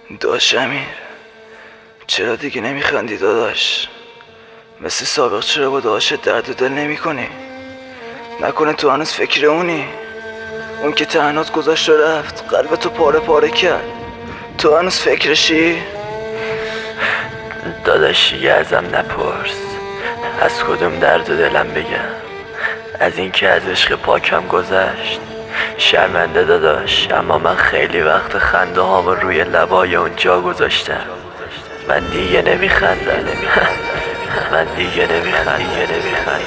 داش امیر، چرا دیگه نمیخندی داداش؟ مثل سابق چرا با داداشت درد و دل نمی کنی؟ نکنه تو هنوز فکر اونی؟ اون که تنهات گذاشت و رفت، قلبتو پاره پاره کرد، تو هنوز فکرشی؟ داداش دیگه ازم نپرس از کدوم درد و دلم بگم. از اینکه از عشق پاکم گذشت شرمنده داداش، اما من خیلی وقت خنده هامو روی لبای اونجا گذاشتم. من دیگه نمیخندم من دیگه نمیخندم.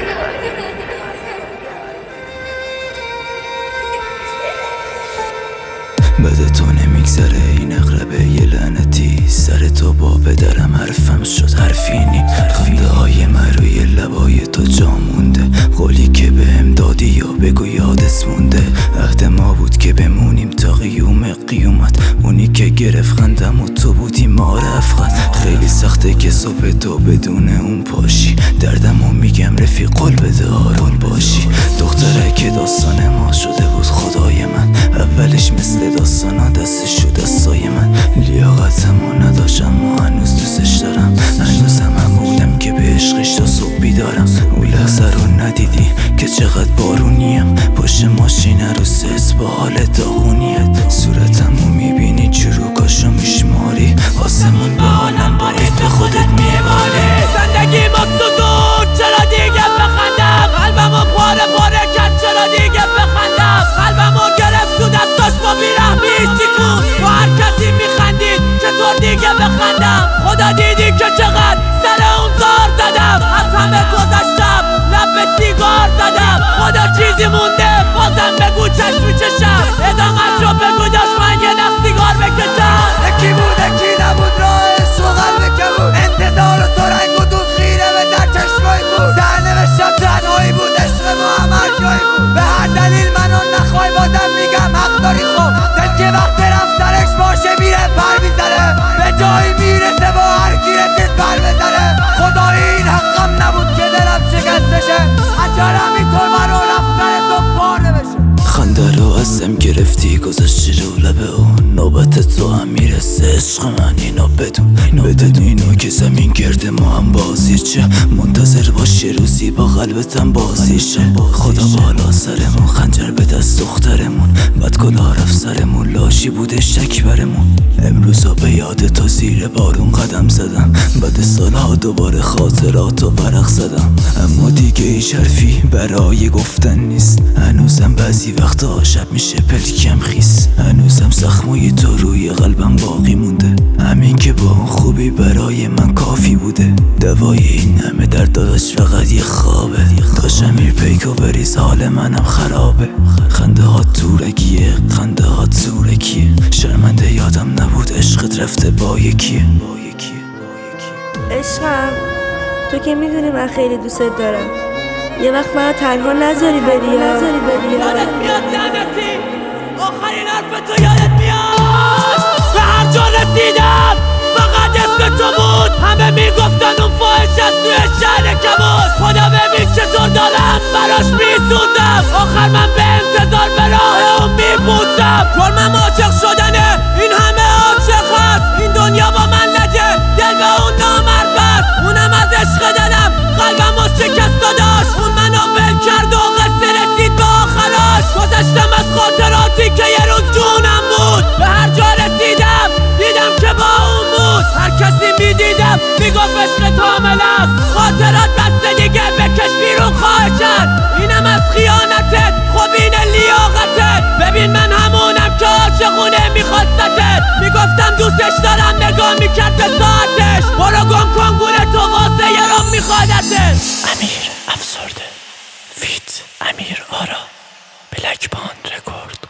بده تو نمیگذره این اقربه یه لعنتی، سر تو با پدرم حرفم شد حرفینی. خنده های من روی لبای تو جا مونده، قولی که بهم دادی یا بگو یادت مونده. عهد ما بود که بمونیم تا قیوم قیومت، اونی که گرفت خندم و تو بودی ما رفقت. خیلی سخته که صبح تو بدون اون پاشی، دردمو میگم رفیق قول بده آروم باشی. دختره که داستان ما شده بود خدای من، اولش مثل داستانا دستش شد دستای من. لیاقتمو نداشت اما هنوز دوستش دارم، هنوزم همونم که به عشقش تا صبح بیدارم. اون لحظه رو ندیدی که چقدر بارونیم، پشت ماشین عروس با حال داغونیه. صورتمو میبینی چروکاشو میشماری، آسمون به حالم باید به خودت میباری. زندگی مقصودون چرا دیگه بخندم، قلبمو پاره پاره کرد چرا دیگه بخندم. قلبمو گرفت تو دستاش با بیرحمی شکون، با هر کسی میخندید چطور دیگه بخندم. خدا دیدی که چقدر سر اون زار زدم، از همه گذشتم لب به سیگار زدم. خدا چیزی مونده بازم بگو چشمی چشم، ادامت رو بگو داشت من یه نخ سیگار بکشم. یکی بود یکی نبود راهش و قلب که بود، انتظار و سرنگ و دود خیره به در چشمای بود. سرنوشتم تنهایی بود، عشق ما هم هر جایی بود. به هر دلیل منو نخوای بازم میگم حق داری. خوب دل که وقت رفتنش باشه میره پر میزنه، به جایی میرسه با هر کی رسید پر بزنه. خدایی این حقم نبود که دلم شکستشه، اجرم اینطور برو رفتن تو پاره بشه. خنده رو ازم گرفتی گذاشتی رو لبه اون، نوبت تو هم میرسه عشق من اینو بدون. بدون اینو که زمین گرده ما هم بازی چه، منتظر باش یه روزی با قلبتم بازی شه. خدا بالا سرمون خنجر به دست دخترمون، بد گلا رفت سرمون لاشی بوده شک برمون. امروزا به یاد تو زیر بارون قدم زدم، بعد سالها دوباره خاطراتو برق زدم. اما دیگه هیچ حرفی برای گفتن نیست، هنوزم بعضی وقتا شب میشه پلکم خیس. هنوزم زخمای تو روی قلبم باقی مونده، همین که با اون خوبی برای من کافی بوده. دوای این همه درد داداش فقط یه خوابه، داش امیر پیکو بریز حال منم خرابه. خنده ها تورکیه خنده ها تورکیه، شرمنده یادم نبود عشقت رفته با یکیه. عشقم تو که میدونی من خیلی دوست دارم، یه وقت منو تنها نذاری بری. یادت میاد لعنتی آخرین حرف تو یادت میاد؟ به هر جا رسیدم فقط اسم تو بود، همه میگفتن اون فاحش از توی شهر کمود. خدا ببین چطور دارم براش میسوزم، آخر من به انتظار به راه اون میپوسم. جرمم عاشق شدنه این همه عاشق هست، این دنیا با من نجه دل به اون نامرد بست. اونم از عشق دلم قلبم و شکست داشت، اون منو ول کرد و قصه رسید به آخراش. گذشتم از خاطراتی که یه روز جونم بود، به هر جا رسیدم دیدم که با اون بود. هر کسی میدیدم میگفت عشق کامل است، خاطرات بسته دیگه بکش بیرون خواهشن. اینم از خیانتت خب اینه لیاقتت، ببین من همونم که عاشقونه میخواستتت. میگفتم دوستش دارم نگاه میکرد به ساعتش، برو گم کن گونه تو واسه یه رو میخوادتش. امیر افسرده فیت امیر آرا بلک باند رکورد.